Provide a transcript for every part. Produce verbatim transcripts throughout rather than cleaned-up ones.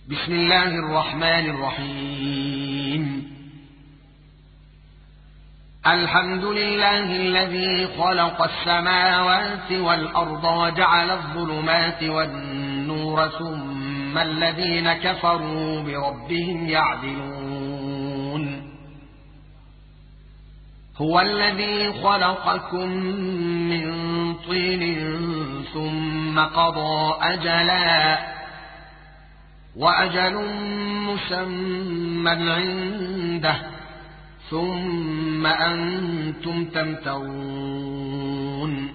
بسم الله الرحمن الرحيم. الحمد لله الذي خلق السماوات والأرض وجعل الظلمات والنور ثم الذين كفروا بربهم يعدلون. هو الذي خلقكم من طين ثم قضى أجلا وأجل مسمى عنده ثم أنتم تمترون.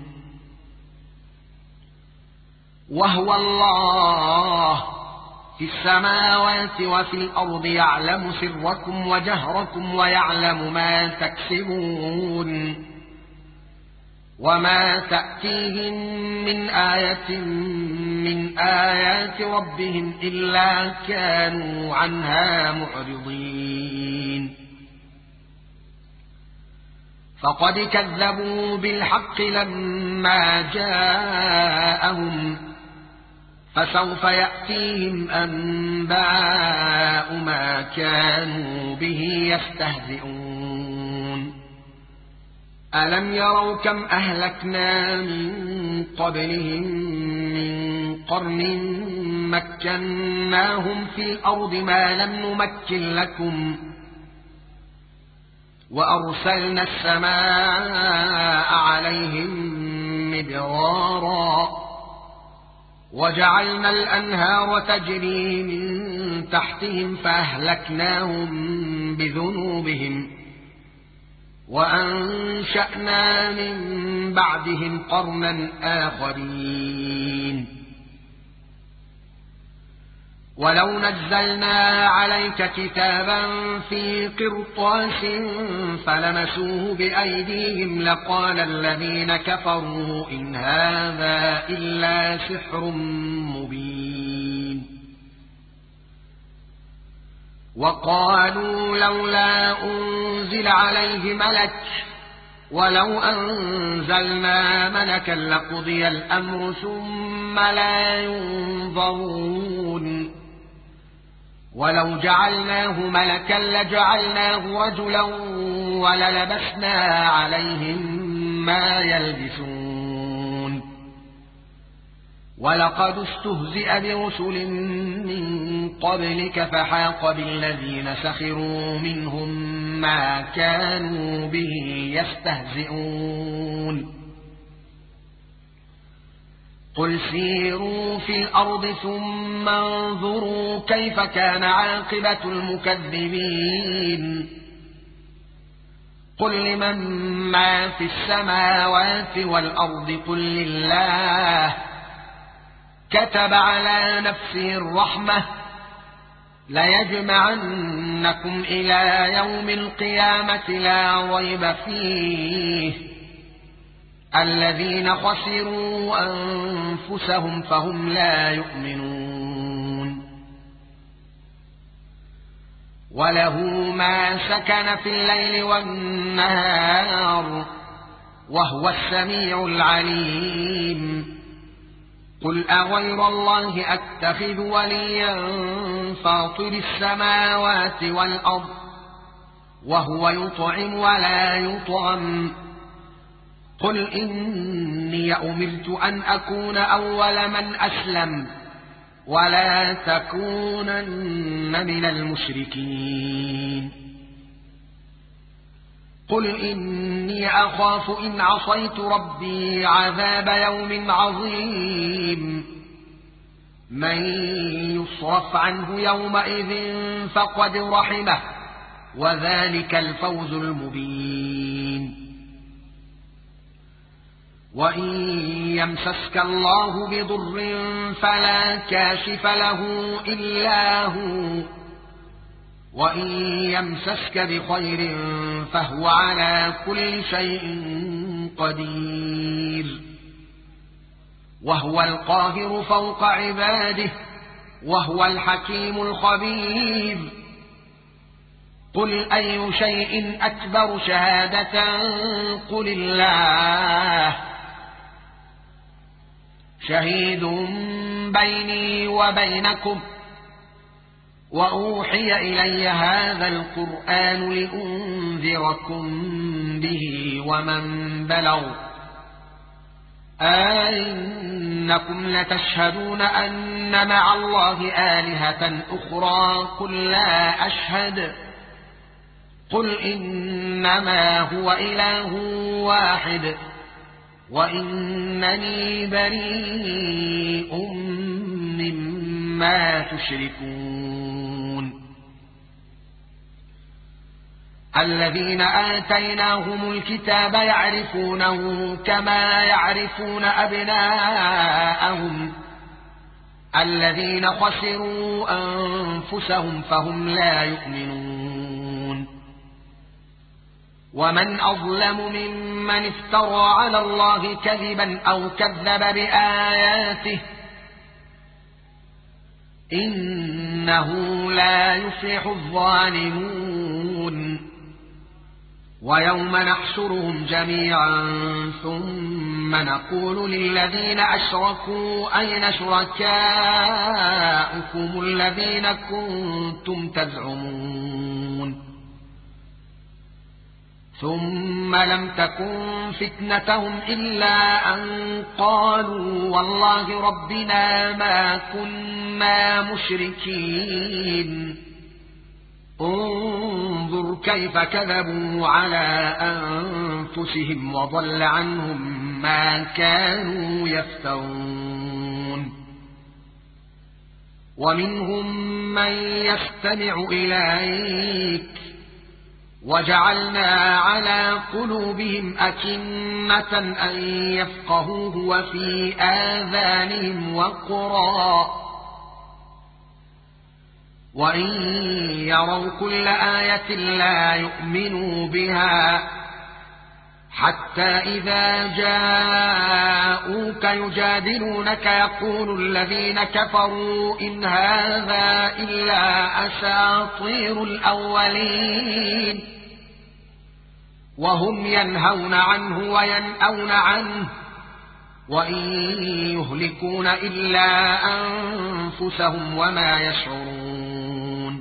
وهو الله في السماوات وفي الأرض يعلم سركم وجهركم ويعلم ما تكسبون. وما تأتيهم من آية من آيات ربهم إلا كانوا عنها معرضين. فقد كذبوا بالحق لما جاءهم فسوف يأتيهم أنباء ما كانوا به يستهزئون. ألم يروا كم أهلكنا من قبلهم من قرن مكناهم في الأرض ما لم نمكن لكم وأرسلنا السماء عليهم مدرارا وجعلنا الأنهار تجري من تحتهم فأهلكناهم بذنوبهم وأنشأنا من بعدهم قرنا آخرين. ولو نزلنا عليك كتابا في قرطاس فلمسوه بأيديهم لقال الذين كفروا إن هذا إلا سحر مبين. وقالوا لولا أنزل عليه ملك ولو أنزلنا ملكا لقضي الأمر ثم لا ينظرون. ولو جعلناه ملكا لجعلناه رجلا وللبسنا عليهم ما يلبسون. ولقد استهزئ برسل من قبلك فحاق بالذين سخروا منهم ما كانوا به يستهزئون. قل سيروا في الأرض ثم انظروا كيف كان عاقبة المكذبين. قل لمن ما في السماوات والأرض قل لله كتب على نفسه الرحمة ليجمعنكم إلى يوم القيامة لا ريب فيه الذين خسروا أنفسهم فهم لا يؤمنون. وله ما سكن في الليل والنهار وهو السميع العليم. قل أغير الله أتخذ وليا فاطر السماوات والأرض وهو يطعم ولا يطعم. قل إني أمرت أن أكون أول من أسلم ولا تكونن من المشركين. قل إني أخاف إن عصيت ربي عذاب يوم عظيم. من يصرف عنه يومئذ فقد رحمه وذلك الفوز المبين. وإن يمسسك الله بضر فلا كاشف له إلا هو وإن يمسسك بخير فهو على كل شيء قدير. وهو القاهر فوق عباده وهو الحكيم الخبير. قل أي شيء أكبر شهادة قل الله شهيد بيني وبينكم وأوحي إلي هذا القرآن لأنذركم به ومن بلغ أئنكم لتشهدون أن مع الله آلهة أخرى قل لا أشهد قل إنما هو إله واحد وإنني بريء مما تشركون. الذين آتيناهم الكتاب يعرفونه كما يعرفون أبناءهم الذين خسروا أنفسهم فهم لا يؤمنون. ومن أظلم ممن افترى على الله كذبا أو كذب بآياته إنه لا يفلح الظالمون. ويوم نحشرهم جميعا ثم نقول للذين أشركوا أين شركاؤكم الذين كنتم تزعمون ثم لم تكن فتنتهم إلا أن قالوا والله ربنا ما كنا مشركين. انظر كيف كذبوا على أنفسهم وضل عنهم ما كانوا يفترون. ومنهم من يستمع إليك وجعلنا على قلوبهم أكنة أن يفقهوه وفي آذانهم وقرا وإن يروا كل آية لا يؤمنوا بها حتى إذا جاءوك يجادلونك يقول الذين كفروا إن هذا إلا أساطير الأولين وهم ينهون عنه وينأون عنه وإن يهلكون إلا أنفسهم وما يشعرون.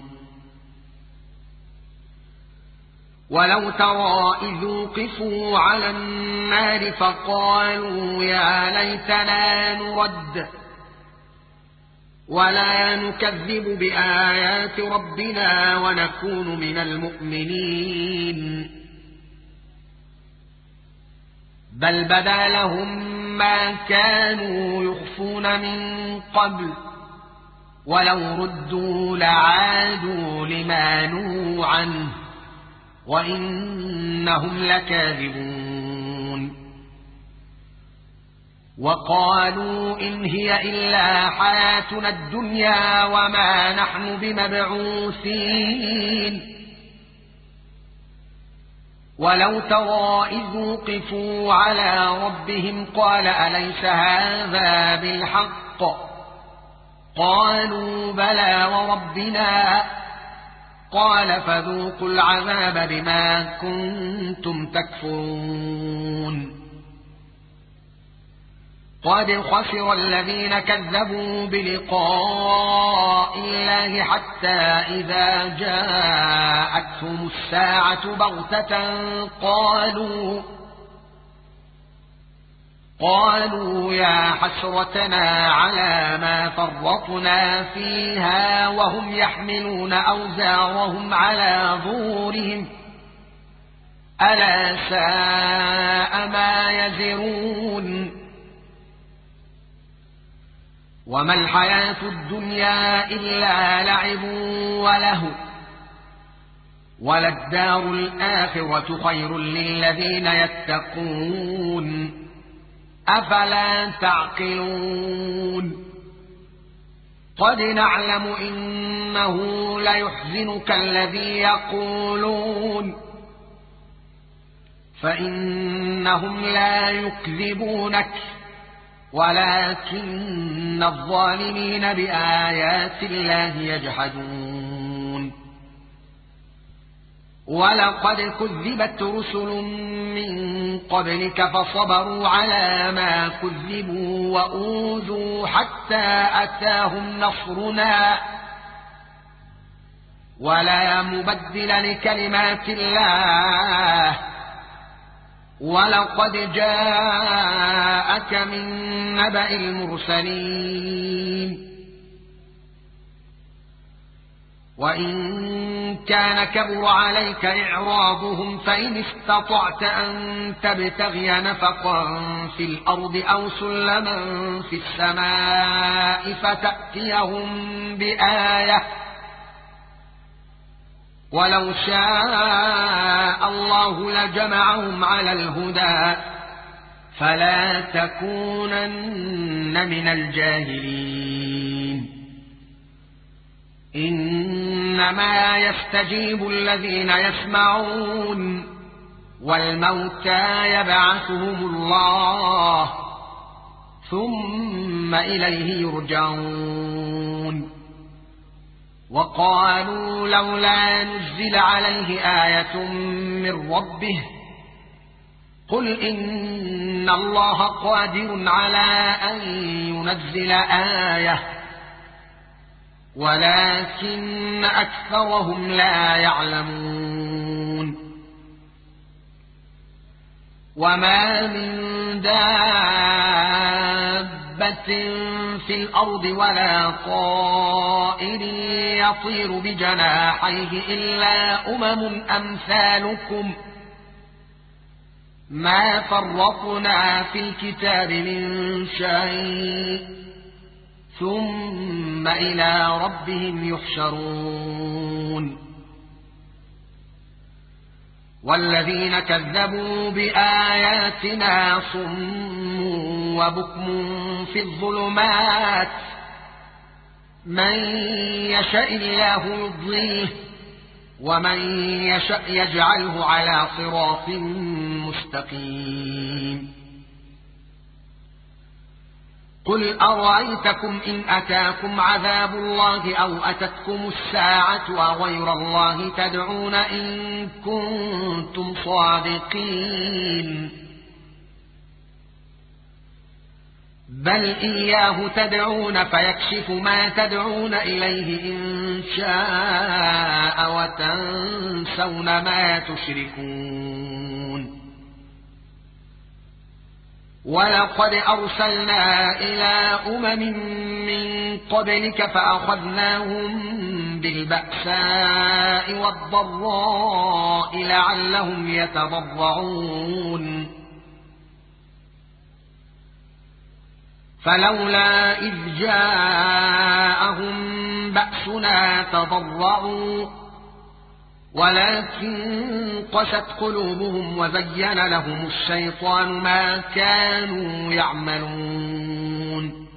ولو ترى إذ وقفوا على النار فقالوا يا ليتنا نرد ولا نكذب بآيات ربنا ونكون من المؤمنين بل بدا لهم ما كانوا يخفون من قبل ولو ردوا لعادوا لما نهوا عنه وإنهم لكاذبون. وقالوا إن هي إلا حياتنا الدنيا وما نحن بمبعوثين. ولو ترى إذ وقفوا على ربهم قال أليس هذا بالحق قالوا بلى وربنا قال فذوقوا العذاب بما كنتم تكفرون. قد خسر الذين كذبوا بلقاء الله حتى إذا جاءتهم الساعة بغتة قالوا قالوا يا حسرتنا على ما فرطنا فيها وهم يحملون أوزارهم على ظهورهم ألا ساء ما يزرون. وما الحياة الدنيا إلا لعب وله وللدار الآخرة خير للذين يتقون أفلا تعقلون. قد نعلم إنه ليحزنك الذي يقولون فإنهم لا يكذبونك ولكن الظالمين بآيات الله يجحدون. ولقد كذبت رسل من قبلك فصبروا على ما كذبوا وأوذوا حتى أتاهم نصرنا ولا مبدل لكلمات الله ولقد جاءك من نبأ المرسلين وإن كان كبر عليك إعراضهم فإن استطعت أن تبتغي نفقا في الأرض أو سلما في السماء فتأتيهم بآية ولو شاء الله لجمعهم على الهدى فلا تكونن من الجاهلين إنما يستجيب الذين يسمعون والموتى يبعثهم الله ثم إليه يرجعون وقالوا لولا نزل عليه آية من ربه قل إن الله قادر على أن ينزل آية ولكن أكثرهم لا يعلمون وما من دابة في الأرض ولا طائر يطير بجناحيه إلا أمم أمثالكم ما فرطنا في الكتاب من شيء ثم إلى ربهم يحشرون والذين كذبوا بآياتنا صم وبكم في الظلمات من يشاء الله يضلله ومن يشاء يجعله على صراط مستقيم قل أرأيتكم إن أتاكم عذاب الله أو أتتكم الساعة أغير الله تدعون إن كنتم صادقين بل إياه تدعون فيكشف ما تدعون إليه إن شاء وتنسون ما تشركون ولقد أرسلنا إلى أمم من قبلك فأخذناهم بالبأساء والضراء لعلهم يتضرعون فلولا إذ جاءهم بأسنا تضرعوا ولكن قست قلوبهم وزين لهم الشيطان ما كانوا يعملون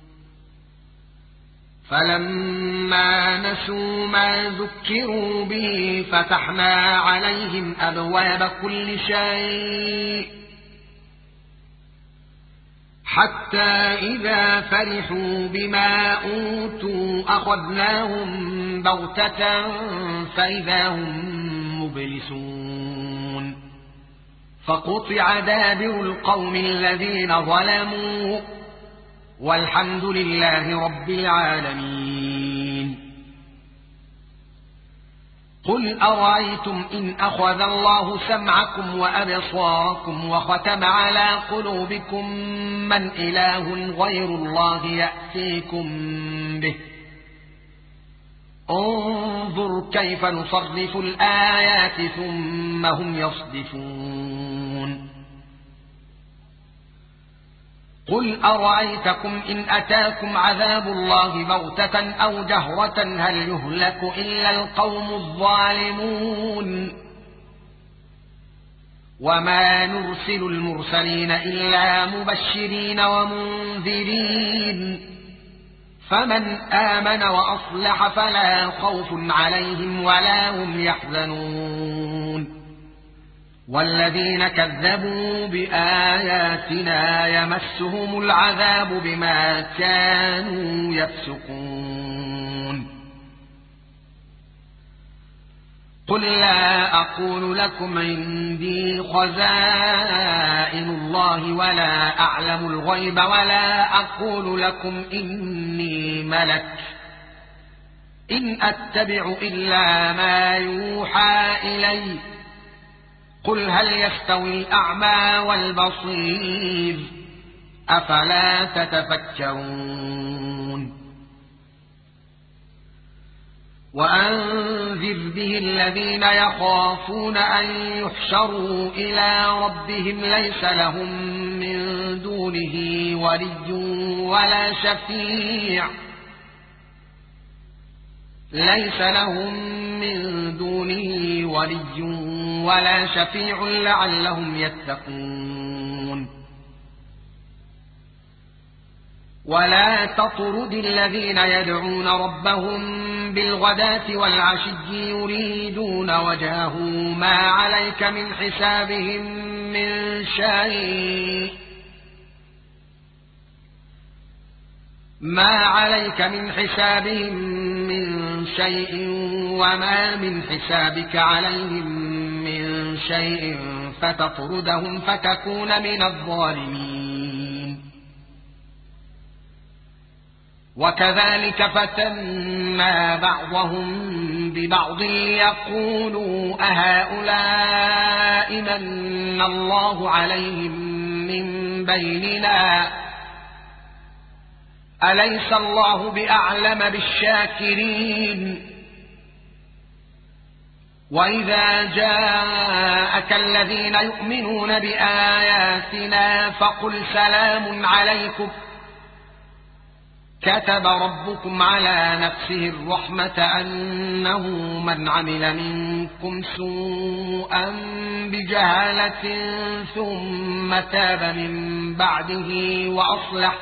فلما نسوا ما ذكروا به فتحنا عليهم أبواب كل شيء حتى إذا فرحوا بما أوتوا أخذناهم بغتة فإذا هم مبلسون فقطع دابر القوم الذين ظلموا والحمد لله رب العالمين قل أرأيتم إن أخذ الله سمعكم وأبصاركم وختم على قلوبكم من إله غير الله يأتيكم به انظر كيف نصرف الآيات ثم هم يصدفون قل أرأيتكم إن أتاكم عذاب الله بغتة أو جهرة هل يهلك إلا القوم الظالمون وما نرسل المرسلين إلا مبشرين ومنذرين فمن آمن وأصلح فلا خوف عليهم ولا هم يحزنون والذين كذبوا بآياتنا يمسهم العذاب بما كانوا يفسقون قل لا أقول لكم عندي خزائن الله ولا أعلم الغيب ولا أقول لكم إني ملك إن أتبع إلا ما يوحى إلي قل هل يستوي الأعمى والبصير أفلا تتفكرون وأنذر به الذين يخافون أن يحشروا إلى ربهم ليس لهم من دونه ولي ولا شفيع ليس لهم من دونه ولي ولا شفيع لعلهم يتقون ولا تطرد الذين يدعون ربهم بالغداة والعشي يريدون وجهه ما عليك من حسابهم من شيء ما عليك من حسابهم من شيء وما من حسابك عليهم من شيء فتطردهم فتكون من الظالمين وكذلك فتنا بعضهم ببعض ليقولوا أهؤلاء من الله عليهم من بيننا أليس الله بأعلم بالشاكرين وإذا جاءك الذين يؤمنون بآياتنا فقل سلام عليكم كتب ربكم على نفسه الرحمة أنه من عمل منكم سوءا بجهالة ثم تاب من بعده وأصلح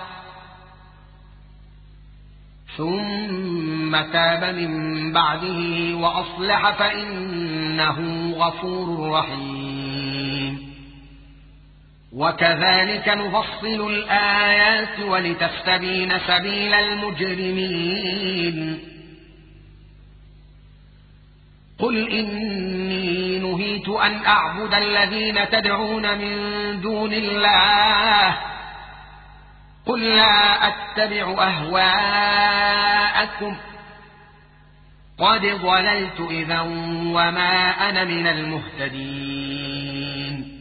ثم تاب من بعده وأصلح فإنه غفور رحيم وكذلك نفصل الآيات ولتستبين سبيل المجرمين قل إني نهيت أن أعبد الذين تدعون من دون الله قل لا أتبع أهواءكم قد ضللت إذا وما أنا من المهتدين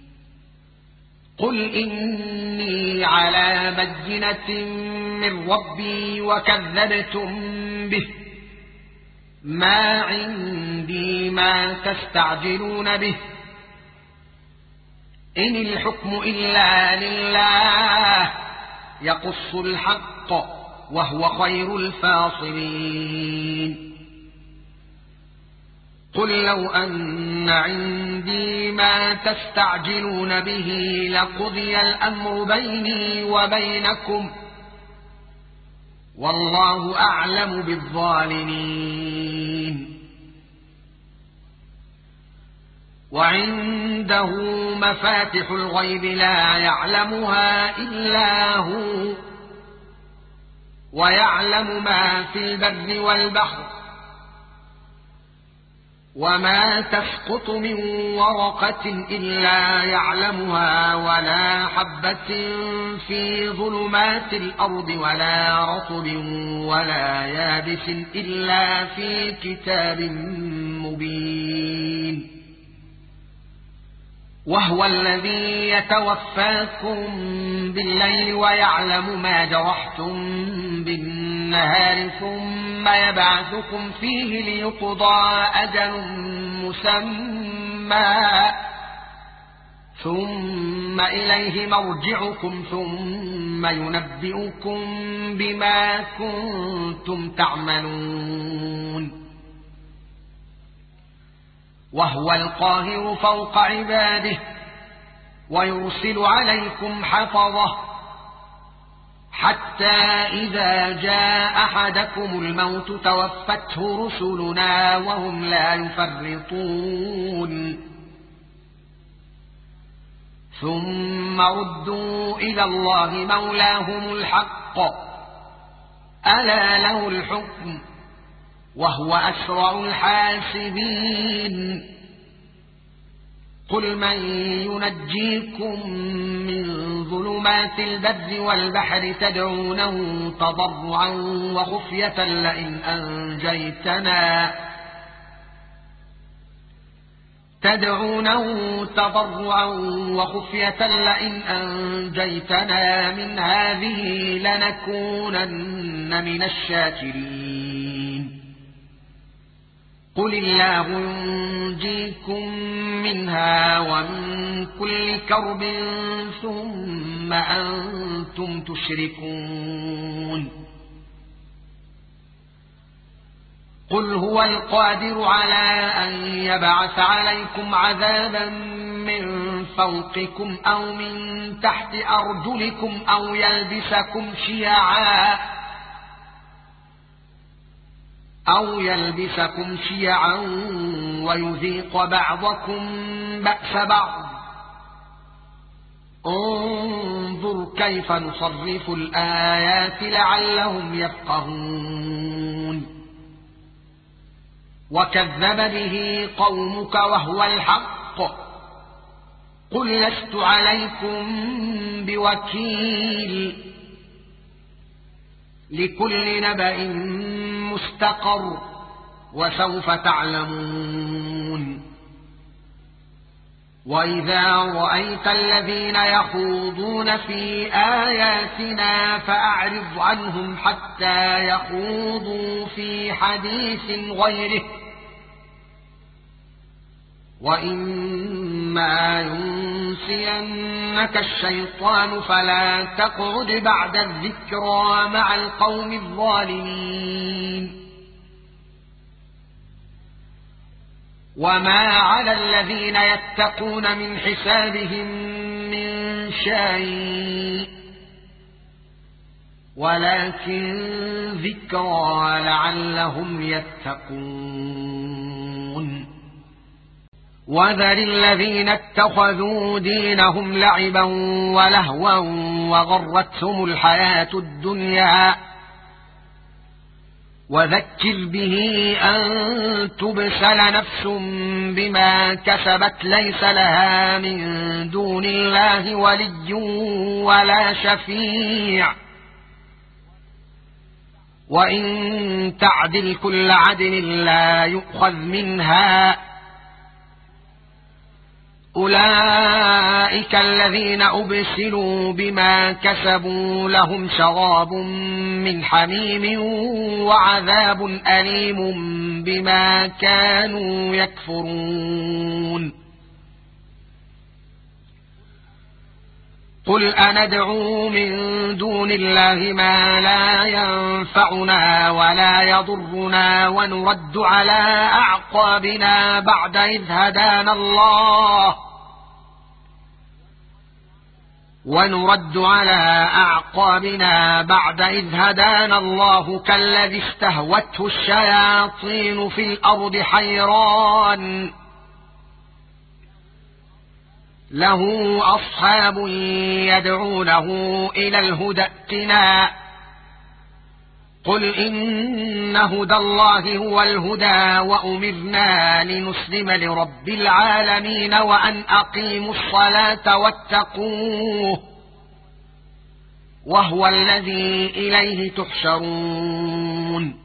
قل إني على بينة من ربي وكذبتم به ما عندي ما تستعجلون به إن الحكم إلا لله يقص الحق وهو خير الفاصلين قل لو أن عندي ما تستعجلون به لقضي الأمر بيني وبينكم والله أعلم بالظالمين وعنده مفاتح الغيب لا يعلمها إلا هو ويعلم ما في البر والبحر وما تسقط من ورقة إلا يعلمها ولا حبة في ظلمات الأرض ولا رطب ولا يابس إلا في كتاب مبين وهو الذي يتوفاكم بالليل ويعلم ما جرحتم بالنهار ثم يبعثكم فيه ليقضى أجل مسمى ثم إليه مرجعكم ثم ينبئكم بما كنتم تعملون وهو القاهر فوق عباده ويرسل عليكم حفظه حتى إذا جاء أحدكم الموت توفته رسلنا وهم لا يفرطون ثم ردوا إلى الله مولاهم الحق ألا له الحكم وهو أسرع الحاسبين قل من ينجيكم من ظلمات البر والبحر تدعونه تضرعا وخفية لئن أنجيتنا تدعونه تضرعا وخفية لئن أنجيتنا من هذه لنكونن من الشاكرين قل الله ينجيكم منها ومن كل كرب ثم أنتم تشركون قل هو القادر على أن يبعث عليكم عذابا من فوقكم أو من تحت أرجلكم أو يلبسكم شيعا أو يلبسكم شيعا ويذيق بعضكم بأس بعض انظر كيف نصرف الآيات لعلهم يفقهون وكذب به قومك وهو الحق قل لست عليكم بوكيل لكل نبأ مستقر وسوف تعلمون وإذا رأيت الذين يخوضون في آياتنا فأعرض عنهم حتى يخوضوا في حديث غيره وإما ينسينك الشيطان فلا تقعد بعد الذكرى مع القوم الظالمين وما على الذين يتقون من حسابهم من شيء ولكن ذكرى لعلهم يتقون وذر الذين اتخذوا دينهم لعبا ولهوا وغرتهم الحياة الدنيا وذكر به أن تبسل نفس بما كسبت ليس لها من دون الله ولي ولا شفيع وإن تعدل كل عدل لا يؤخذ منها أولئك الذين أبسلوا بما كسبوا لهم شراب من حميم وعذاب أليم بما كانوا يكفرون قل أندعو من دون الله ما لا ينفعنا ولا يضرنا ونرد على أعقابنا بعد إذ هدانا الله ونرد على أعقابنا بعد إذ هدانا الله كالذي استهوته الشياطين في الأرض حيران له أصحاب يدعونه إلى الهدى ائتنا قل إن هدى الله هو الهدى وأمرنا لنسلم لرب العالمين وأن أقيموا الصلاة واتقوه وهو الذي إليه تحشرون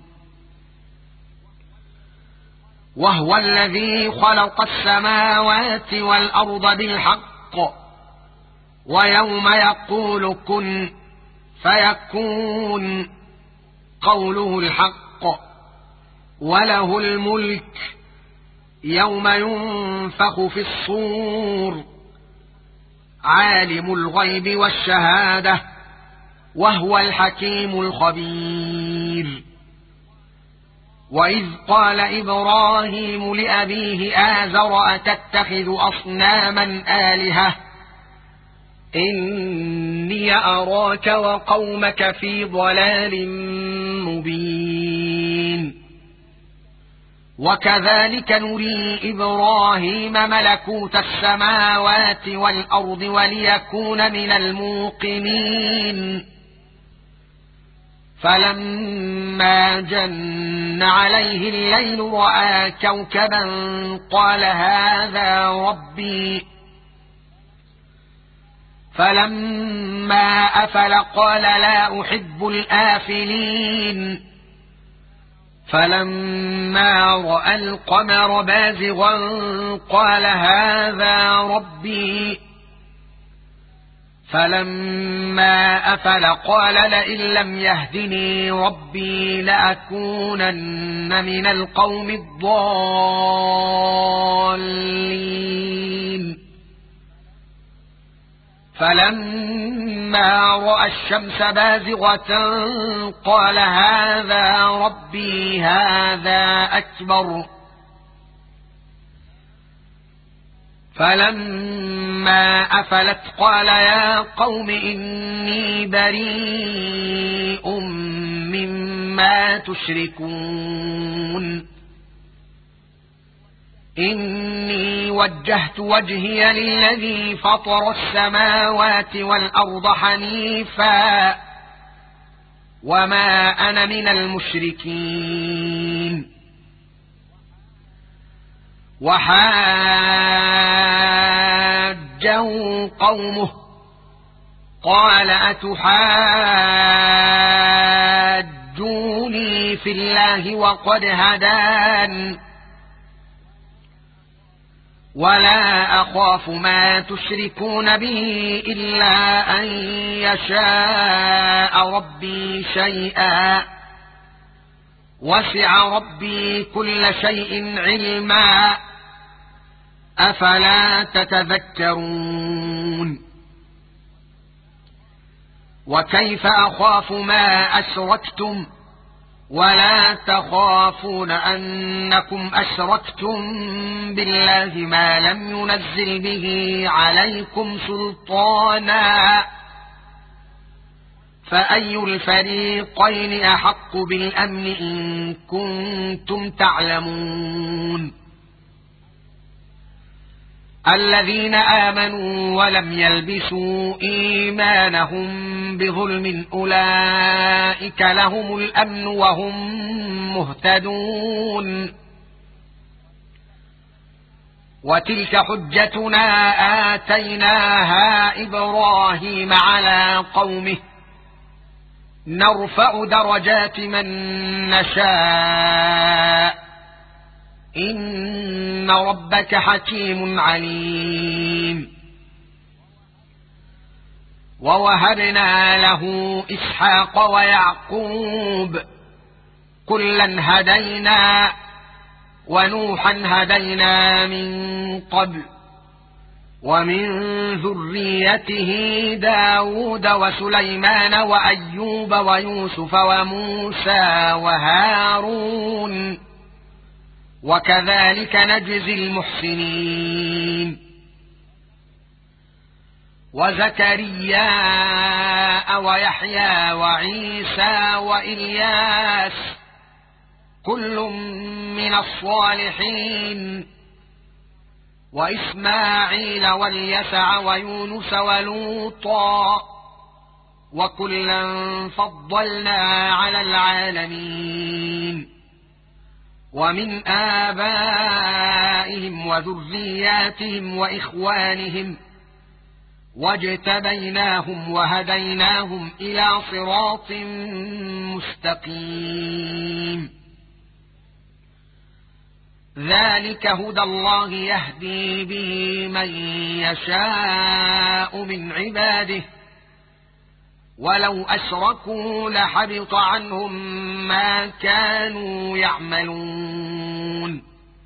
وهو الذي خلق السماوات والأرض بالحق ويوم يقول كن فيكون قوله الحق وله الملك يوم ينفخ في الصور عالم الغيب والشهادة وهو الحكيم الخبير وإذ قال إبراهيم لأبيه آزر أتتخذ أصناما آلهة إني أراك وقومك في ضلال مبين وكذلك نري إبراهيم ملكوت السماوات والأرض وليكون من الموقنين فلما جن عليه الليل رأى كوكبا قال هذا ربي فلما أفل قال لا أحب الآفلين فلما رأى القمر بازغا قال هذا ربي فلما أفل قال لئن لم يهدني ربي لأكونن من القوم الضالين فلما رأى الشمس بازغة قال هذا ربي هذا أكبر فلما أفلت قال يا قوم إني بريء مما تشركون إني وجهت وجهي للذي فطر السماوات والأرض حنيفا وما أنا من المشركين وحاجه قومه قال أتحاجوني في الله وقد هدان ولا أخاف ما تشركون به إلا أن يشاء ربي شيئا وسع ربي كل شيء علما أفلا تتذكرون وكيف أخاف ما أشركتم ولا تخافون أنكم أشركتم بالله ما لم ينزل به عليكم سلطانا فأي الفريقين أحق بالأمن إن كنتم تعلمون الذين آمنوا ولم يلبسوا إيمانهم بظلم أولئك لهم الأمن وهم مهتدون وتلك حجتنا آتيناها إبراهيم على قومه نرفع درجات من نشاء إن ربك حكيم عليم ووهبنا له إسحاق ويعقوب كلا هدينا ونوحا هدينا من قبل ومن ذريته داود وسليمان وأيوب ويوسف وموسى وهارون وكذلك نجزي المحسنين وزكريا ويحيى وعيسى وإلياس كل من الصالحين وإسماعيل واليسع ويونس ولوطا وكلا فضلنا على العالمين ومن آبائهم وذرياتهم وإخوانهم واجتبيناهم وهديناهم إلى صراط مستقيم ذلك هدى الله يهدي به من يشاء من عباده ولو أشركوا لحبط عنهم ما كانوا يعملون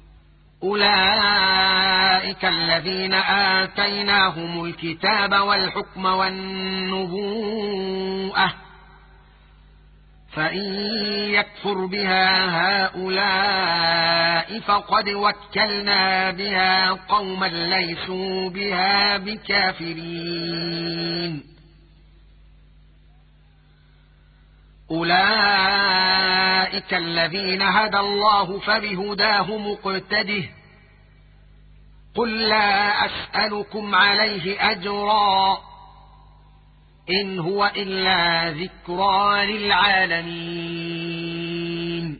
أولئك الذين آتيناهم الكتاب والحكم والنبوءة فإن يكفر بها هؤلاء فقد وكلنا بها قوما ليسوا بها بكافرين أولئك الذين هدى الله فبهداه مقتده قل لا أسألكم عليه أجرا إن هو إلا ذكرى للعالمين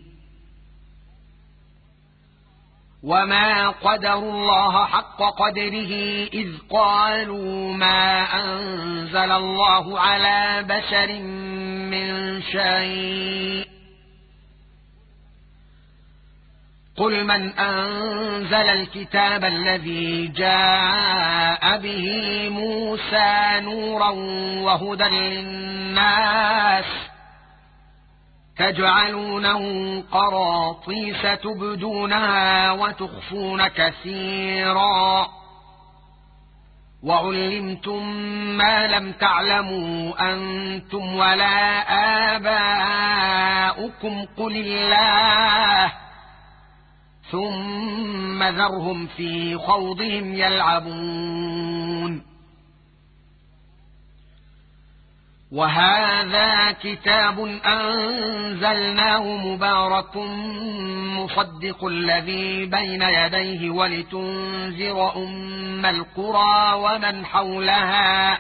وما قدروا الله حق قدره إذ قالوا ما أنزل الله على بشر من شيء قل من أنزل الكتاب الذي جاء به موسى نورا وهدى للناس تجعلونه قراطيس تبدونها وتخفون كثيرا وعلمتم ما لم تعلموا أنتم ولا آباؤكم قل الله ثم ذرهم في خوضهم يلعبون وهذا كتاب أنزلناه مبارك مصدق الذي بين يديه ولتنذر أم القرى ومن حولها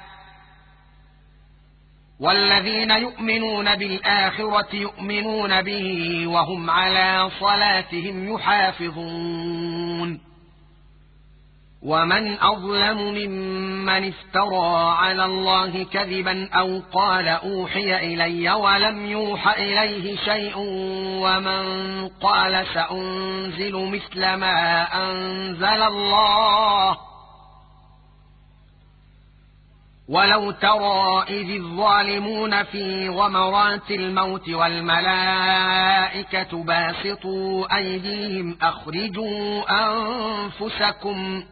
والذين يؤمنون بالآخرة يؤمنون به وهم على صلاتهم يحافظون ومن أظلم ممن افترى على الله كذبا أو قال أوحي إلي ولم يوح إليه شيء ومن قال سأنزل مثل ما أنزل الله ولو ترى إذ الظالمون في غمرات الموت والملائكة باسطوا أيديهم أخرجوا أنفسكم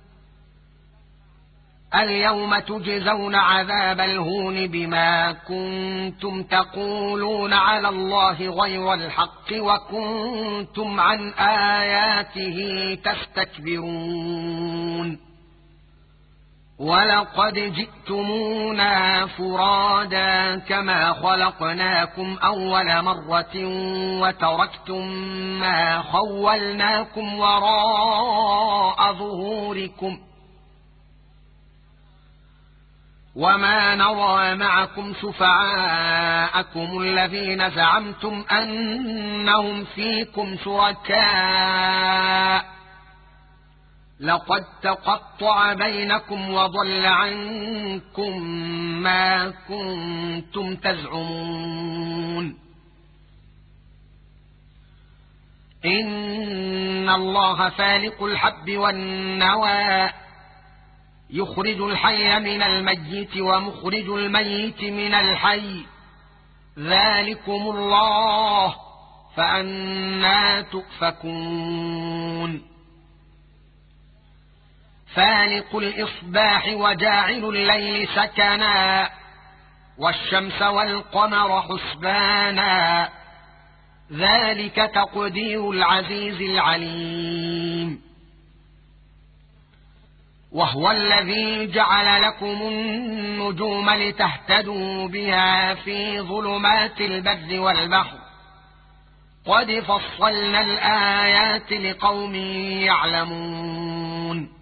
اليوم تجزون عذاب الهون بما كنتم تقولون على الله غير الحق وكنتم عن آياته تستكبرون ولقد جئتمونا فرادا كما خلقناكم أول مرة وتركتم ما خولناكم وراء ظهوركم وما نرى معكم شفعاءكم الذين زعمتم أنهم فيكم شركاء لقد تقطع بينكم وضل عنكم ما كنتم تزعمون إن الله فالق الحب والنوى يخرج الحي من الميت ومخرج الميت من الحي ذلكم الله فأنى تؤفكون فالق الإصباح وجاعل الليل سكنا والشمس والقمر حسبانا ذلك تقدير العزيز العليم وهو الذي جعل لكم النجوم لتهتدوا بها في ظلمات البر والبحر قد فصلنا الآيات لقوم يعلمون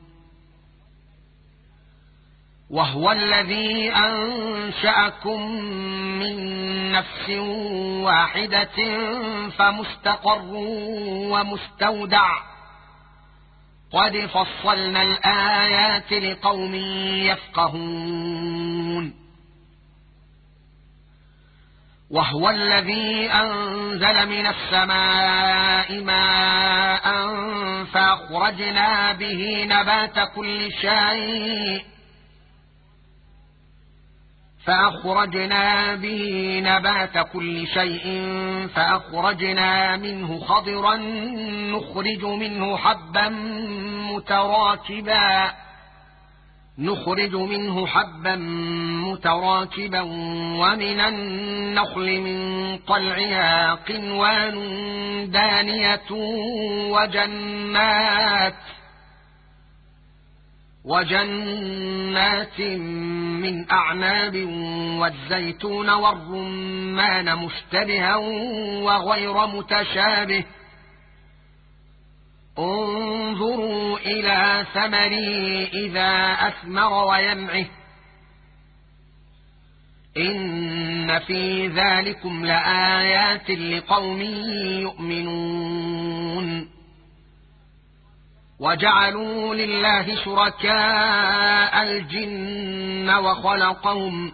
وهو الذي أنشأكم من نفس واحدة فمستقر ومستودع قد فصلنا الآيات لقوم يفقهون وهو الذي أنزل من السماء ماء فأخرجنا به نبات كل شيء فأخرجنا به نبات كل شيء فأخرجنا منه خضرا نخرج منه حبا متراكبا نخرج منه حبا متراكبا ومن النخل من طلعها قنوان دانية وجنات وجنات من أعناب والزيتون والرمان مشتبها وغير متشابه انظروا إلى ثمره إذا أثمر وينعه إن في ذلكم لآيات لقوم يؤمنون وجعلوا لله شركاء الجن وخلقهم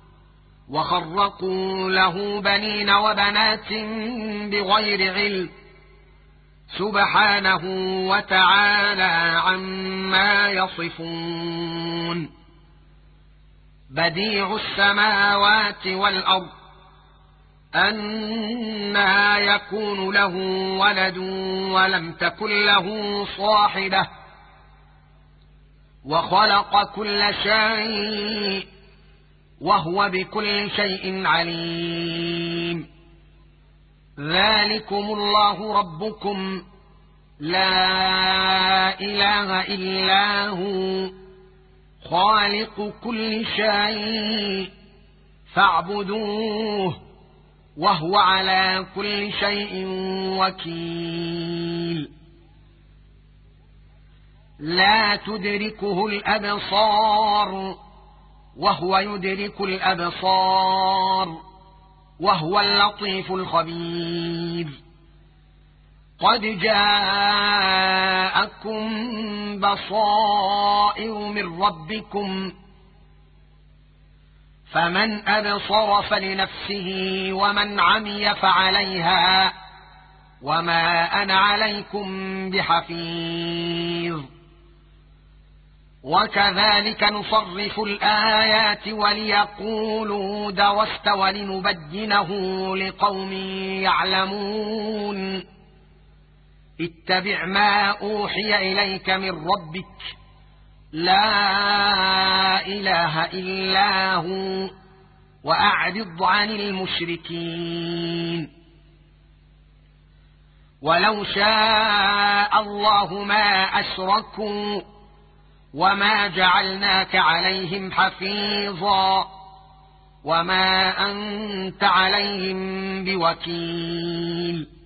وخرقوا له بنين وبنات بغير علم سبحانه وتعالى عما يصفون بديع السماوات والأرض أنى يكون له ولد ولم تكن له صاحبة وخلق كل شيء وهو بكل شيء عليم ذلكم الله ربكم لا إله إلا هو خالق كل شيء فاعبدوه وهو على كل شيء وكيل لا تدركه الأبصار وهو يدرك الأبصار وهو اللطيف الخبير قد جاءكم بصائر من ربكم فمن أبصر فلنفسه ومن عمي فعليها وما أنا عليكم بحفيظ وكذلك نصرف الآيات وليقولوا درست ولنبينه لقوم يعلمون اتبع ما أوحي إليك من ربك لا إله إلا هو وأعرض عن المشركين ولو شاء الله ما أشركوا وما جعلناك عليهم حفيظا وما أنت عليهم بوكيل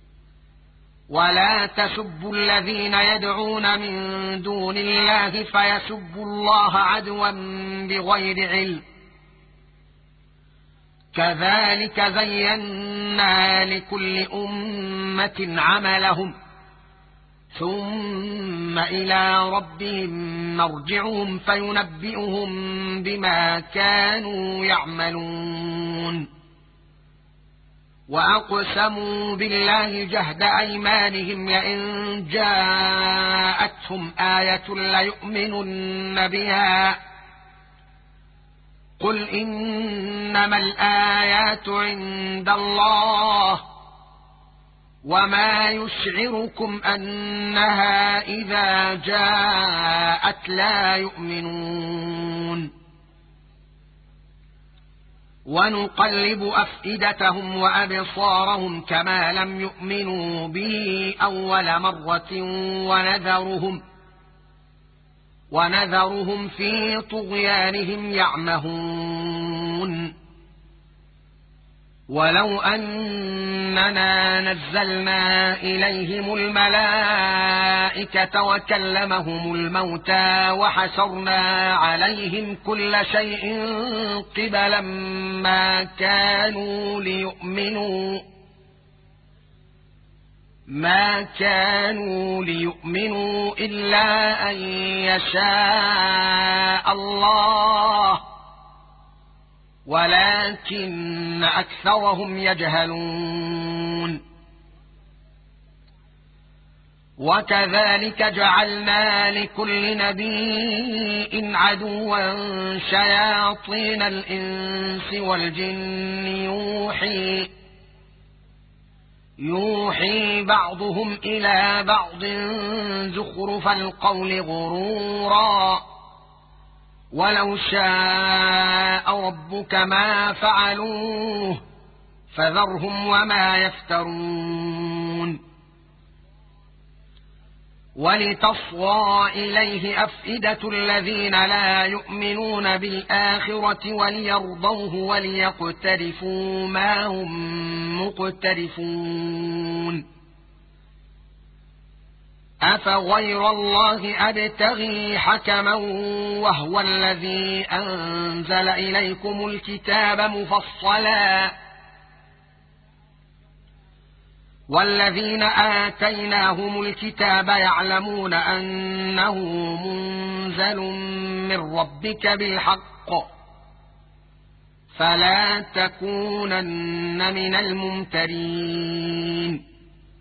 ولا تسبوا الذين يدعون من دون الله فيسبوا الله عدوا بغير علم كذلك زينا لكل أمة عملهم ثم إلى ربهم مرجعهم فينبئهم بما كانوا يعملون وأقسموا بالله جهد أيمانهم لئن جاءتهم آية ليؤمنن بها قل إنما الآيات عند الله وما يشعركم أنها إذا جاءت لا يؤمنون ونقلب أفئدتهم وأبصارهم كما لم يؤمنوا به أول مرة ونذرهم ونذرهم في طغيانهم يعمهون ولو أننا نزلنا إليهم الملائكة وكلمهم الموتى وحشرنا عليهم كل شيء قبلا ما كانوا ليؤمنوا ما كانوا ليؤمنوا إلا أن يشاء الله ولكن أكثرهم يجهلون وكذلك جعلنا لكل نبي عدوا شياطين الإنس والجن يوحي يوحي بعضهم إلى بعض زخرف القول غرورا ولو شاء ربك ما فعلوه فذرهم وما يفترون ولتصغى إليه أفئدة الذين لا يؤمنون بالآخرة وليرضوه وليقترفوا ما هم مقترفون أفغير الله أبتغي حكما وهو الذي أنزل إليكم الكتاب مفصلا والذين آتيناهم الكتاب يعلمون أنه منزل من ربك بالحق فلا تكونن من الممترين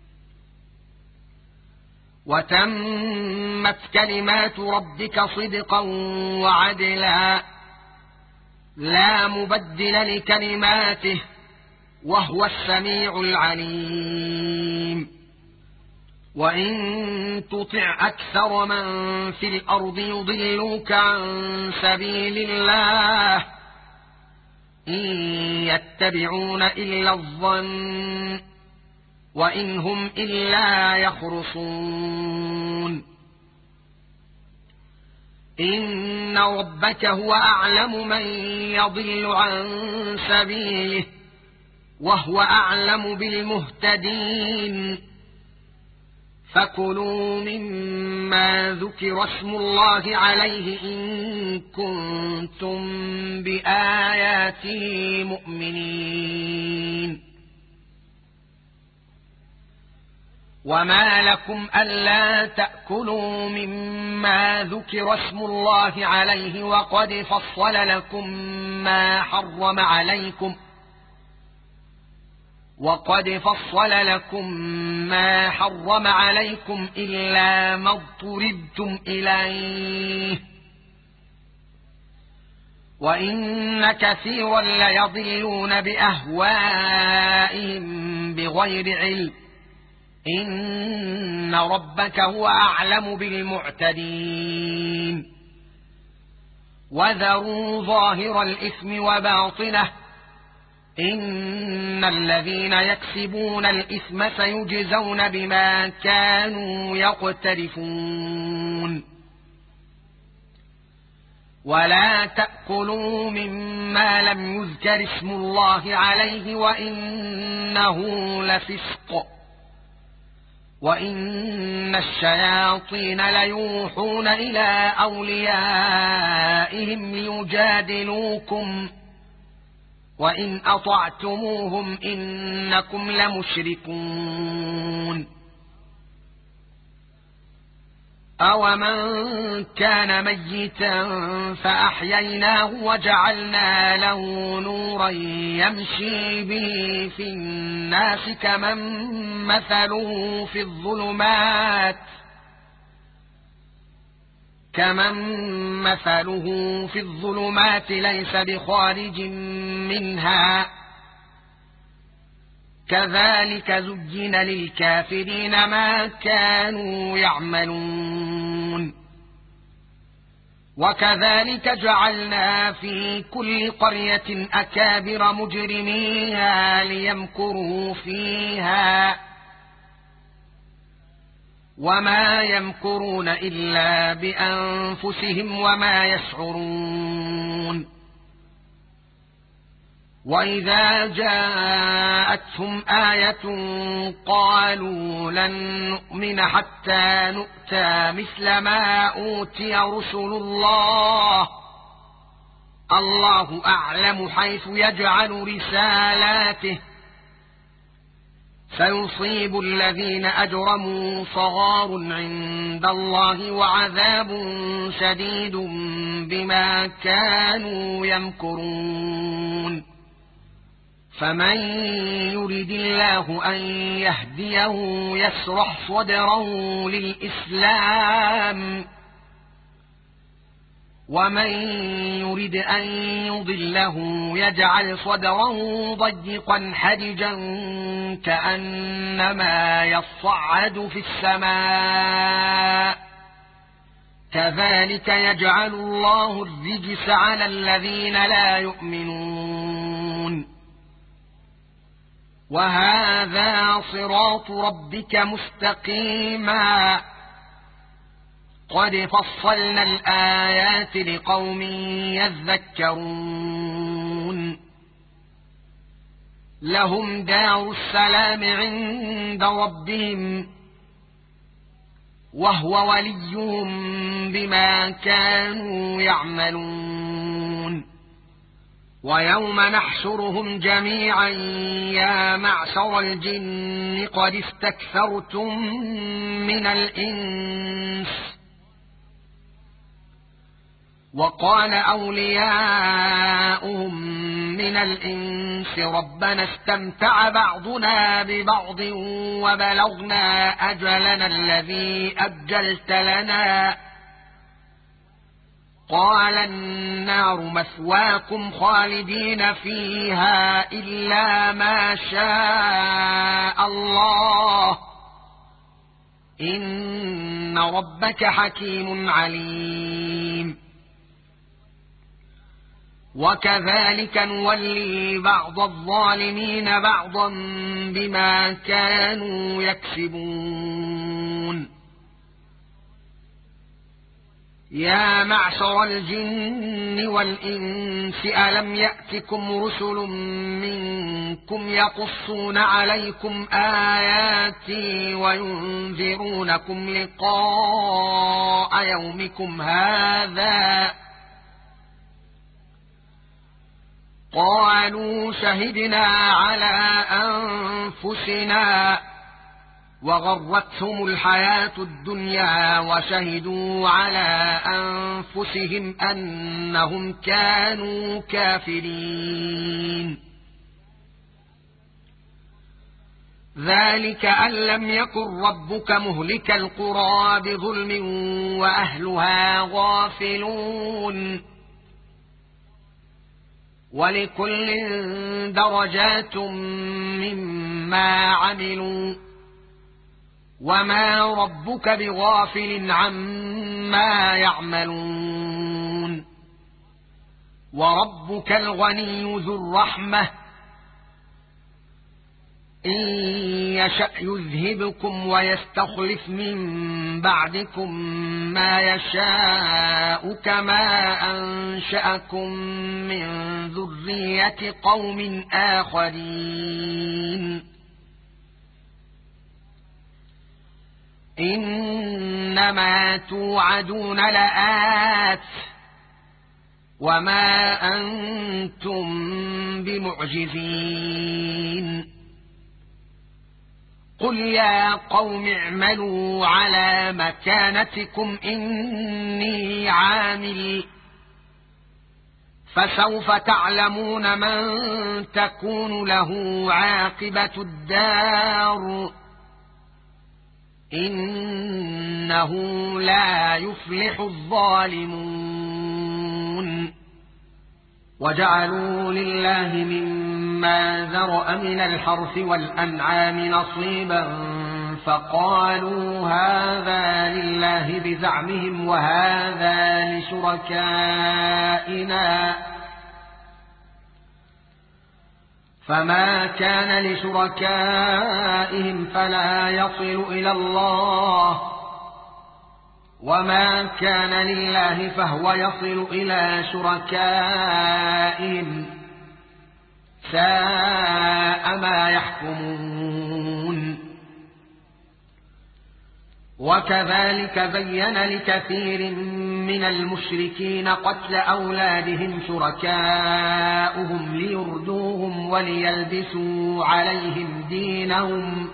وتمت كلمات ربك صدقا وعدلا لا مبدل لكلماته وهو السميع العليم وإن تطع أكثر من في الأرض يضلوك عن سبيل الله إن يتبعون إلا الظن وإن هم إلا يخرصون إن ربك هو أعلم من يضل عن سبيله وهو أعلم بالمهتدين فكلوا مما ذكر اسم الله عليه إن كنتم بآياته مؤمنين وما لكم ألا تأكلوا مما ذكر اسم الله عليه وقد فصل لكم ما حرم عليكم وقد فصل لكم ما حرم عليكم إلا ما اضطررتم إليه وإن كثيرا ليضلون بأهوائهم بغير علم إن ربك هو أعلم بالمعتدين وذروا ظاهر الإثم وباطنه إن الذين يكسبون الإثم سيجزون بما كانوا يقترفون ولا تأكلوا مما لم يذكر اسم الله عليه وإنه لفسق وإن الشياطين ليوحون إلى أوليائهم ليجادلوكم وإن أطعتموهم إنكم لمشركون أومن كان ميتا فأحييناه وجعلنا له نورا يمشي به في الناس كمن مثله في الظلمات كمن مثله في الظلمات ليس بخارج منها كذلك زين للكافرين ما كانوا يعملون وكذلك جعلنا في كل قرية أكابر مجرميها ليمكروا فيها وما يمكرون إلا بأنفسهم وما يشعرون وإذا جاءتهم آية قالوا لن نؤمن حتى نؤتى مثل ما أوتي رسل الله الله أعلم حيث يجعل رسالاته سيصيب الذين أجرموا صغار عند الله وعذاب شديد بما كانوا يمكرون فمن يرد الله أن يهديه يشرح صدره للإسلام ومن يرد أن يضله يجعل صدره ضيقا حرجا كأنما يصعد في السماء كذلك يجعل الله الرجس على الذين لا يؤمنون وهذا صراط ربك مستقيما قد فصلنا الآيات لقوم يذكرون لهم دار السلام عند ربهم وهو وليهم بما كانوا يعملون. ويوم نحشرهم جميعا يا معشر الجن قد استكثرتم من الإنس، وقال أولياؤهم من الإنس ربنا استمتع بعضنا ببعض وبلغنا أجلنا الذي أجلت لنا، قال النار مثواكم خالدين فيها إلا ما شاء الله إن ربك حكيم عليم. وكذلك نولي بعض الظالمين بعضا بما كانوا يكسبون. يا معشر الجن والإنس ألم يأتكم رسل منكم يقصون عليكم آياتي وينذرونكم لقاء يومكم هذا؟ قالوا شهدنا على أنفسنا وغرتهم الحياة الدنيا وشهدوا على أنفسهم أنهم كانوا كافرين. ذلك أن لم يكن ربك مهلك القرى بظلم وأهلها غافلون. ولكل درجات مما عملوا وما ربك بغافل عما يعملون. وربك الغني ذو الرحمة إن يشأ يذهبكم ويستخلف من بعدكم ما يشاء كما أنشأكم من ذرية قوم آخرين. إنما توعدون لآت وما أنتم بمعجزين. قل يا قوم اعملوا على مكانتكم إني عامل فسوف تعلمون من تكون له عاقبة الدار إنه لا يفلح الظالمون. وجعلوا لله مما ذرأ من الحرث والأنعام نصيبا فقالوا هذا لله بزعمهم وهذا لشركائنا فما كان لشركائهم فلا يصل إلى الله وما كان لله فهو يصل إلى شركائهم ساء ما يحكمون. وكذلك بين لكثير من المشركين قتل أولادهم شركاؤهم ليردوهم وليلبسوا عليهم دينهم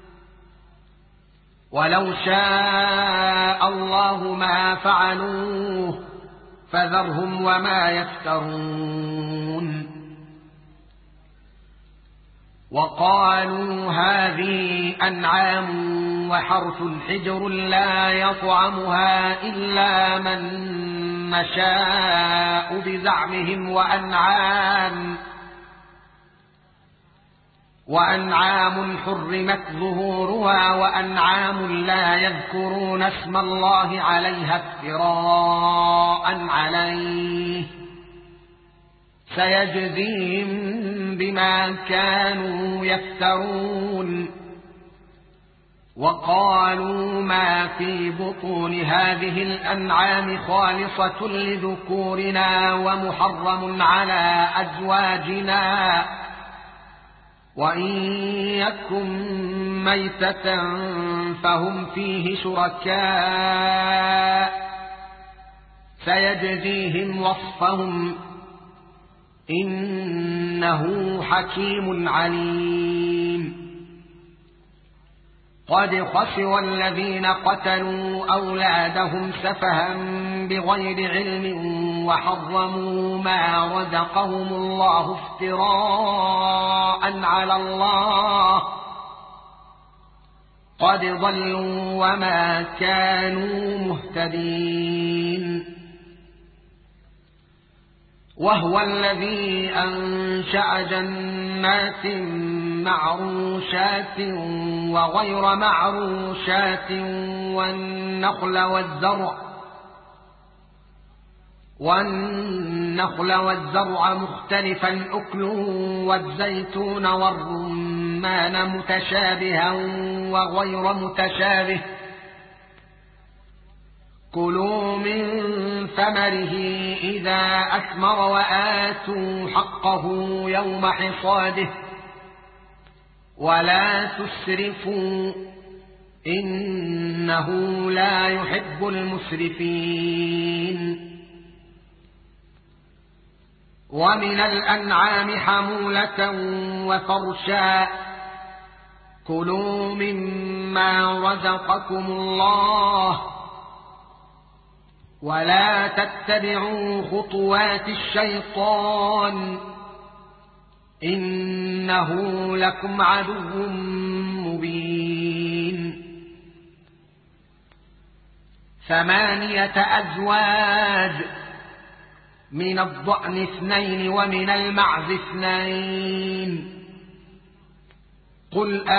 ولو شاء الله ما فعلوه فذرهم وما يفترون. وقالوا هذه أنعام وحرث حجر لا يطعمها إلا من نشاء بزعمهم وأنعام وأنعام حرمت ظهورها وأنعام لا يذكرون اسم الله عليها افتراء عليه سيجزيهم بما كانوا يفترون. وقالوا ما في بطون هذه الأنعام خالصة لذكورنا ومحرم على أزواجنا وإن يكن ميتة فهم فيه شركاء سيجزيهم وصفهم إنه حكيم عليم. قد خسر الذين قتلوا أولادهم سفها بغير علم وحرموا ما رزقهم الله افتراء على الله قد ضلوا وما كانوا مهتدين. وهو الذي أنشأ جنات معروشات وغير معروشات والنخل والزرع والنخل والزرع مختلفا أكله والزيتون والرمان متشابها وغير متشابه كلوا من ثمره إذا أثمر وآتوا حقه يوم حصاده ولا تسرفوا إنه لا يحب المسرفين. ومن الأنعام حمولة وفرشا كلوا مما رزقكم الله ولا تتبعوا خطوات الشيطان إنه لكم عدو مبين. ثمانية أزواج من الضأن اثنين ومن المعز اثنين قل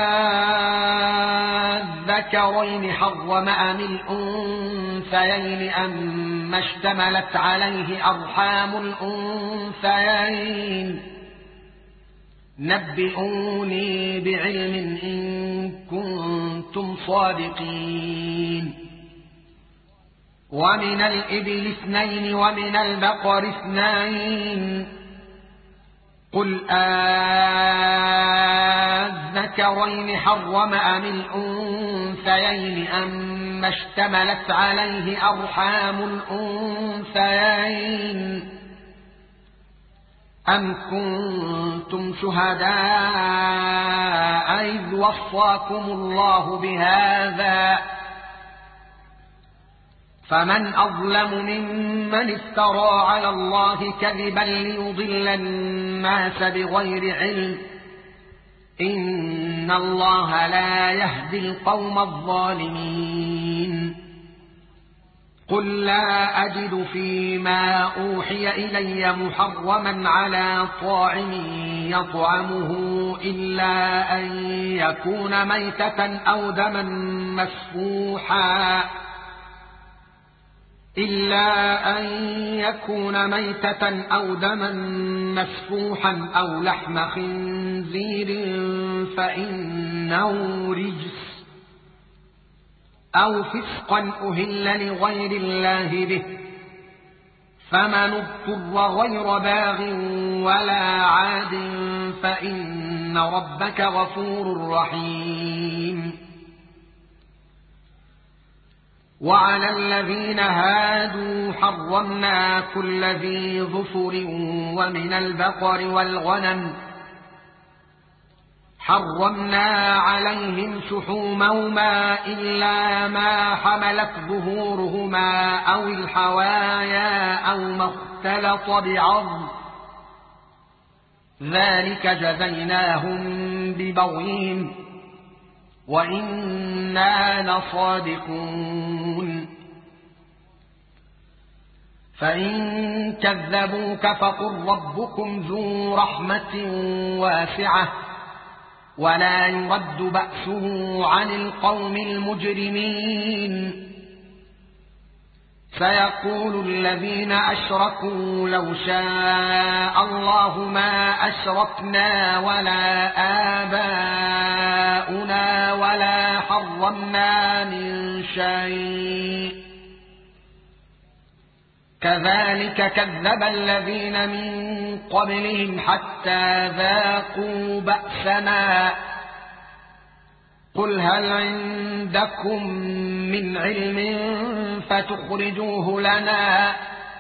آذكرين حرم أم الأنثيين أم اشتملت عليه أرحام الأنثيين نبئوني بعلم إن كنتم صادقين. ومن الإبل اثنين ومن البقر اثنين قل آذكرين حرم أم الأنثيين أم اشتملت عليه أرحام الأنثيين أم كنتم شهداء إذ وصاكم الله بهذا فمن أظلم ممن افترى على الله كذبا ليضل الناس بغير علم إن الله لا يهدي القوم الظالمين. قل لا أجد فيما أوحي إلي محرما على طاعم يطعمه إلا أن يكون ميتة أو دما مسفوحا إلا أن يكون ميتة أو دما مسفوحا أو لحم خنزير فإنه رجس أو فسقا أهل لغير الله به فمن اضطر غير باغ ولا عاد فإن ربك غفور رحيم. وعلى الذين هادوا حرمنا كل ذي ظفر ومن البقر والغنم حرمنا عليهم شحومهما إلا ما حملت ظهورهما أو الحوايا أو ما اختلط بعظم ذلك جزيناهم ببغيهم وإنا لصادقون. فإن كذبوك فقل ربكم ذو رحمة واسعة ولا يرد بأسه عن القوم المجرمين. سيقول الذين أشركوا لو شاء الله ما أشركنا ولا آباؤنا ولا حرمنا من شيء كذلك كذب الذين من قبلهم حتى ذاقوا بأسنا قل هل عندكم من علم فتخرجوه لنا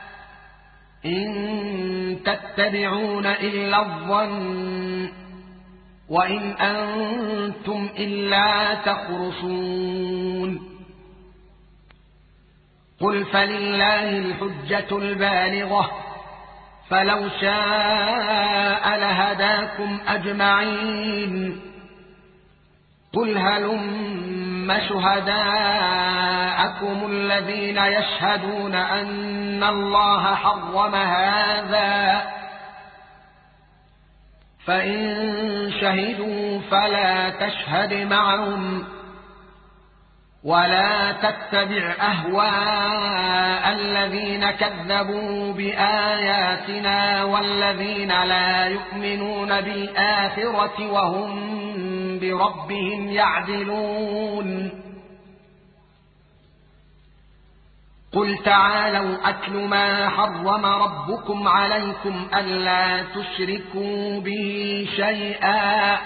إن تتبعون إلا الظن وإن أنتم إلا تخرصون قل فلله الحجة البالغة فلو شاء لهداكم أجمعين قل هلم شهداءكم الذين يشهدون أن الله حرم هذا فإن شهدوا فلا تشهد معهم ولا تتبع أهواء الذين كذبوا بآياتنا والذين لا يؤمنون بالآخرة وهم بربهم يعدلون قل تعالوا أتل ما حرم ربكم عليكم ألا تشركوا به شيئا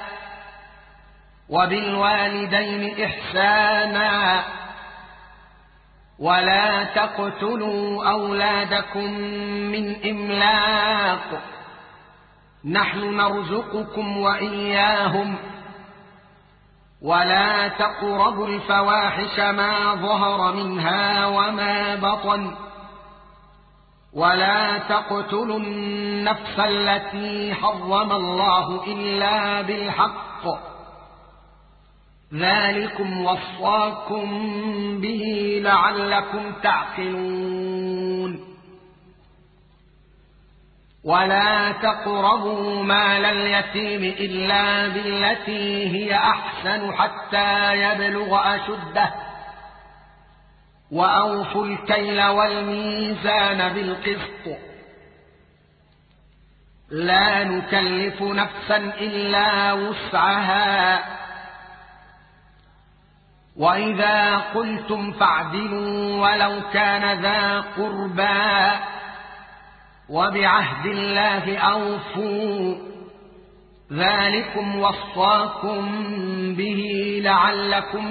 وبالوالدين إحسانا ولا تقتلوا أولادكم من إملاق نحن نرزقكم وإياهم ولا تقربوا الفواحش ما ظهر منها وما بطن ولا تقتلوا النفس التي حرم الله إلا بالحق ذلكم وصاكم به لعلكم تعقلون ولا تقربوا مال اليتيم إلا بالتي هي أحسن حتى يبلغ أشده وأوفوا الكيل والميزان بالقسط لا نكلف نفسا إلا وسعها وإذا قلتم فاعدلوا ولو كان ذا قربى وبعهد الله أوفوا ذلكم وصاكم به لعلكم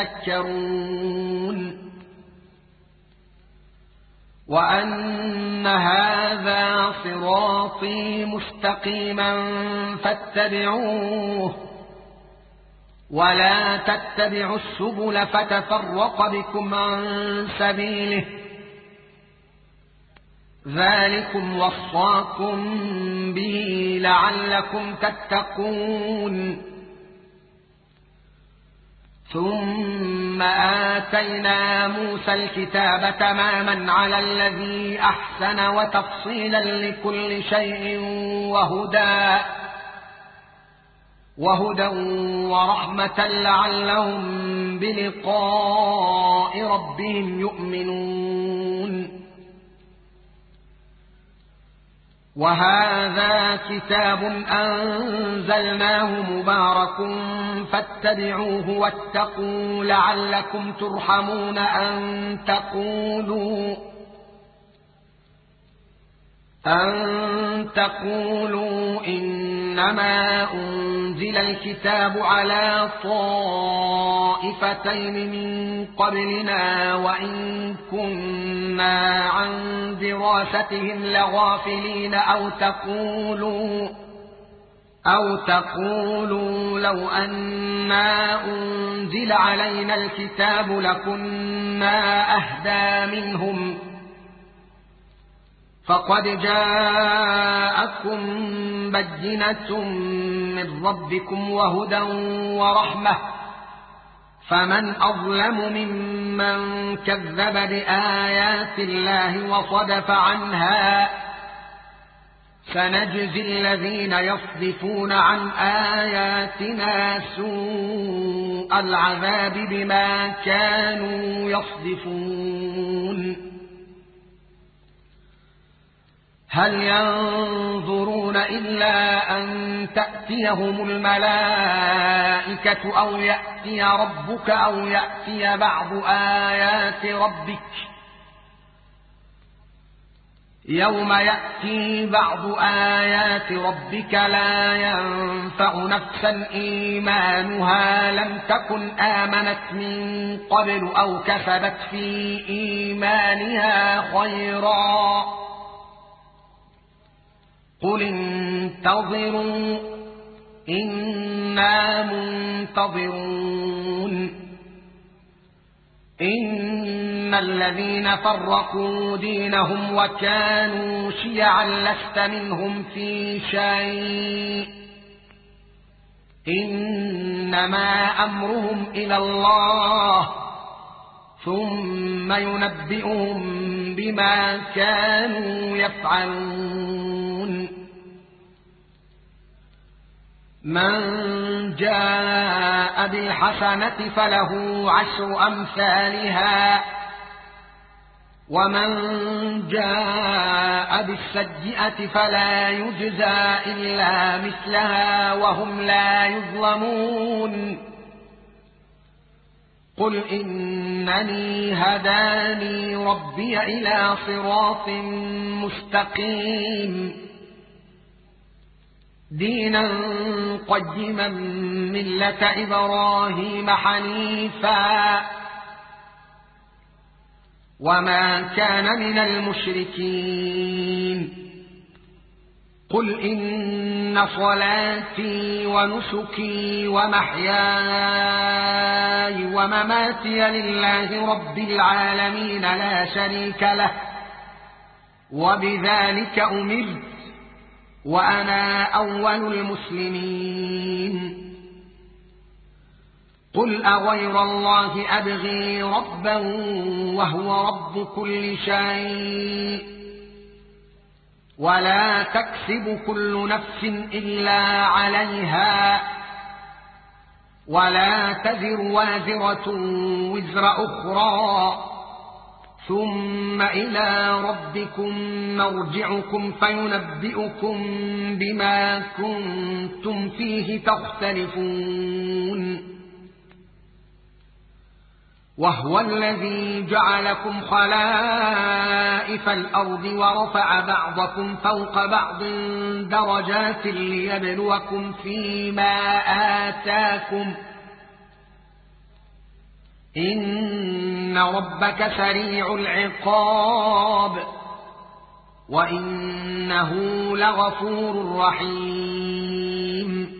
تذكرون وأن هذا صراطي مستقيما فاتبعوه ولا تتبعوا السبل فتفرق بكم عن سبيله ذلكم وصاكم به لعلكم تتقون ثم آتينا موسى الكتاب تماما على الذي أحسن وتفصيلا لكل شيء وهدى وهدى ورحمة لعلهم بلقاء ربهم يؤمنون وهذا كتاب أنزلناه مبارك فاتبعوه واتقوا لعلكم ترحمون أن تقولوا أن تقولوا إنما أنزل الكتاب على طائفتين من قبلنا وإن كنا عن دراستهم لغافلين أو تقولوا أو تقولوا لو أنا أنزل علينا الكتاب لكنا أهدى منهم فقد جاءكم بينة من ربكم وهدى ورحمة فمن أظلم ممن كذب بآيات الله وصدف عنها سنجزي الذين يصدفون عن آياتنا سوء العذاب بما كانوا يصدفون هل ينظرون إلا أن تأتيهم الملائكة أو يأتي ربك أو يأتي بعض آيات ربك يوم يأتي بعض آيات ربك لا ينفع نفسا إيمانها لم تكن آمنت من قبل أو كسبت في إيمانها خيرا قل انتظروا إنا منتظرون إن الذين فرقوا دينهم وكانوا شيعا لست منهم في شيء إنما أمرهم إلى الله ثم ينبئهم بما كانوا يفعلون من جاء بالحسنة فله عشر أمثالها ومن جاء بالسيئة فلا يجزى إلا مثلها وهم لا يظلمون قل إنني هداني ربي إلى صراط مستقيم دينا قيما ملة إبراهيم حنيفا وما كان من المشركين قل إن صلاتي ونسكي ومحياي ومماتي لله رب العالمين لا شريك له وبذلك أمرت وأنا أول المسلمين قل أغير الله أبغي ربا وهو رب كل شيء ولا تكسب كل نفس إلا عليها ولا تزر وازرة وزر أخرى ثم إلى ربكم مرجعكم فينبئكم بما كنتم فيه تختلفون وهو الذي جعلكم خلائف الأرض ورفع بعضكم فوق بعض درجات ليبلوكم فيما آتاكم إن ربك سريع العقاب وإنه لغفور رحيم